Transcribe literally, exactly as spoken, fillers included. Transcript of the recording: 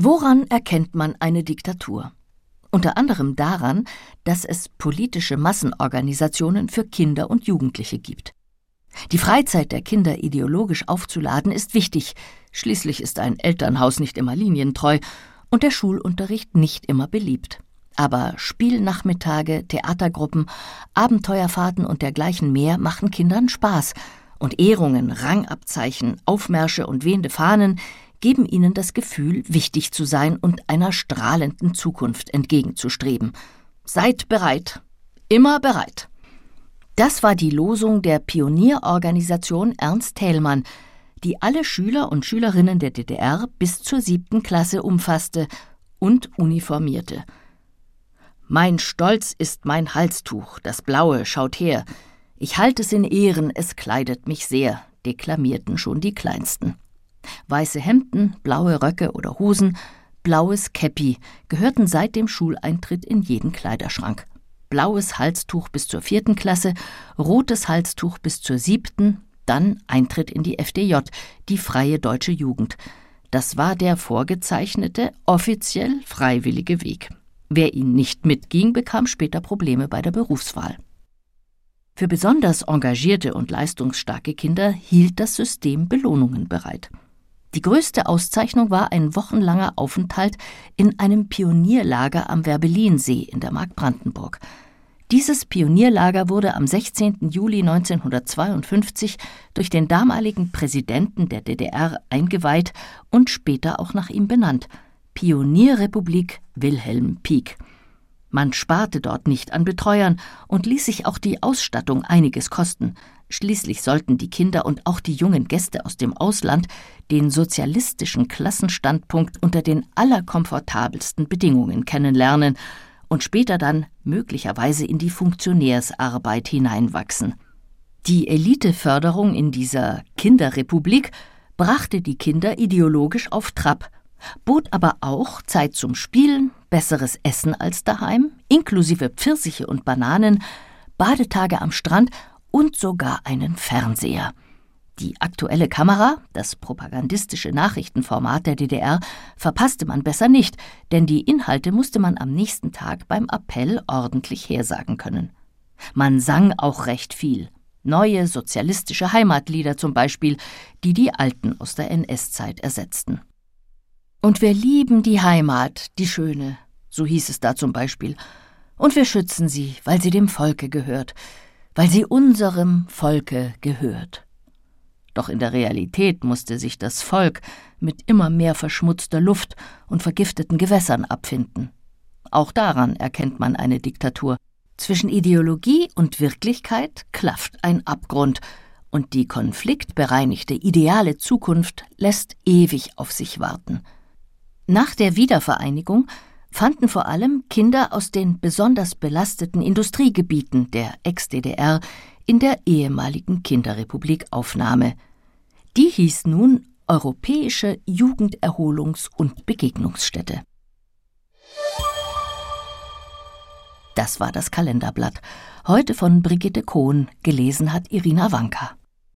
Woran erkennt man eine Diktatur? Unter anderem daran, dass es politische Massenorganisationen für Kinder und Jugendliche gibt. Die Freizeit der Kinder ideologisch aufzuladen ist wichtig, schließlich ist ein Elternhaus nicht immer linientreu und der Schulunterricht nicht immer beliebt. Aber Spielnachmittage, Theatergruppen, Abenteuerfahrten und dergleichen mehr machen Kindern Spaß und Ehrungen, Rangabzeichen, Aufmärsche und wehende Fahnen geben ihnen das Gefühl, wichtig zu sein und einer strahlenden Zukunft entgegenzustreben. Seid bereit, immer bereit. Das war die Losung der Pionierorganisation Ernst Thälmann, die alle Schüler und Schülerinnen der D D R bis zur siebten Klasse umfasste und uniformierte. »Mein Stolz ist mein Halstuch, das Blaue, schaut her. Ich halte es in Ehren, es kleidet mich sehr«, deklamierten schon die Kleinsten. Weiße Hemden, blaue Röcke oder Hosen, blaues Käppi gehörten seit dem Schuleintritt in jeden Kleiderschrank. Blaues Halstuch bis zur vierten Klasse, rotes Halstuch bis zur siebten, dann Eintritt in die F D J, die Freie Deutsche Jugend. Das war der vorgezeichnete, offiziell freiwillige Weg. Wer ihn nicht mitging, bekam später Probleme bei der Berufswahl. Für besonders engagierte und leistungsstarke Kinder hielt das System Belohnungen bereit. Die größte Auszeichnung war ein wochenlanger Aufenthalt in einem Pionierlager am Werbellinsee in der Mark Brandenburg. Dieses Pionierlager wurde am sechzehnten Juli neunzehnhundertzweiundfünfzig durch den damaligen Präsidenten der D D R eingeweiht und später auch nach ihm benannt: Pionierrepublik Wilhelm Pieck. Man sparte dort nicht an Betreuern und ließ sich auch die Ausstattung einiges kosten. Schließlich sollten die Kinder und auch die jungen Gäste aus dem Ausland den sozialistischen Klassenstandpunkt unter den allerkomfortabelsten Bedingungen kennenlernen und später dann möglicherweise in die Funktionärsarbeit hineinwachsen. Die Eliteförderung in dieser Kinderrepublik brachte die Kinder ideologisch auf Trab, bot aber auch Zeit zum Spielen, besseres Essen als daheim, inklusive Pfirsiche und Bananen, Badetage am Strand und sogar einen Fernseher. Die Aktuelle Kamera, das propagandistische Nachrichtenformat der D D R, verpasste man besser nicht, denn die Inhalte musste man am nächsten Tag beim Appell ordentlich hersagen können. Man sang auch recht viel. Neue sozialistische Heimatlieder zum Beispiel, die die alten aus der N S-Zeit ersetzten. Und wir lieben die Heimat, die schöne, so hieß es da zum Beispiel, und wir schützen sie, weil sie dem Volke gehört, weil sie unserem Volke gehört. Doch in der Realität musste sich das Volk mit immer mehr verschmutzter Luft und vergifteten Gewässern abfinden. Auch daran erkennt man eine Diktatur. Zwischen Ideologie und Wirklichkeit klafft ein Abgrund, und die konfliktbereinigte ideale Zukunft lässt ewig auf sich warten. Nach der Wiedervereinigung fanden vor allem Kinder aus den besonders belasteten Industriegebieten der Ex-D D R in der ehemaligen Kinderrepublik Aufnahme. Die hieß nun Europäische Jugenderholungs- und Begegnungsstätte. Das war das Kalenderblatt. Heute von Brigitte Kohn, gelesen hat Irina Wanka.